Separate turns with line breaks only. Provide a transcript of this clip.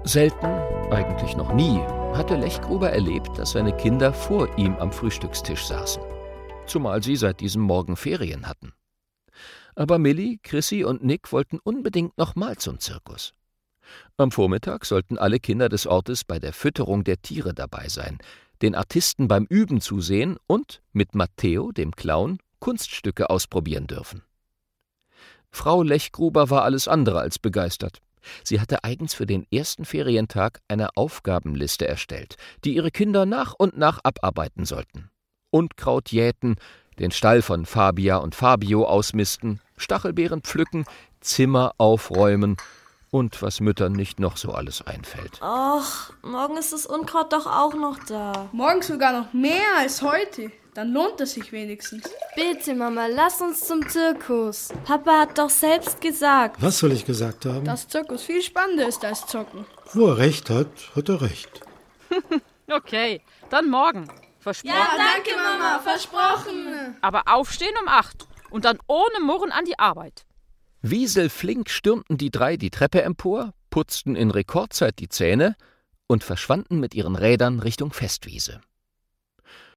Selten, eigentlich noch nie, hatte Lechgruber erlebt, dass seine Kinder vor ihm am Frühstückstisch saßen. Zumal sie seit diesem Morgen Ferien hatten. Aber Milli, Chrissy und Nick wollten unbedingt nochmal zum Zirkus. Am Vormittag sollten alle Kinder des Ortes bei der Fütterung der Tiere dabei sein, den Artisten beim Üben zusehen und mit Matteo, dem Clown, Kunststücke ausprobieren dürfen. Frau Lechgruber war alles andere als begeistert. Sie hatte eigens für den ersten Ferientag eine Aufgabenliste erstellt, die ihre Kinder nach und nach abarbeiten sollten. Unkraut jäten, den Stall von Fabia und Fabio ausmisten, Stachelbeeren pflücken, Zimmer aufräumen und was Müttern nicht noch so alles einfällt.
Och, morgen ist das Unkraut doch auch noch da.
Morgen sogar noch mehr als heute. Dann lohnt es sich wenigstens.
Bitte, Mama, lass uns zum Zirkus. Papa hat doch selbst gesagt.
Was soll ich gesagt haben?
Dass Zirkus viel spannender ist als Zocken.
Wo er recht hat, hat er recht.
Okay, dann morgen. Versprochen.
Ja, danke, Mama, versprochen.
Aber aufstehen um 8 und dann ohne Murren an die Arbeit.
Wieselflink stürmten die drei die Treppe empor, putzten in Rekordzeit die Zähne und verschwanden mit ihren Rädern Richtung Festwiese.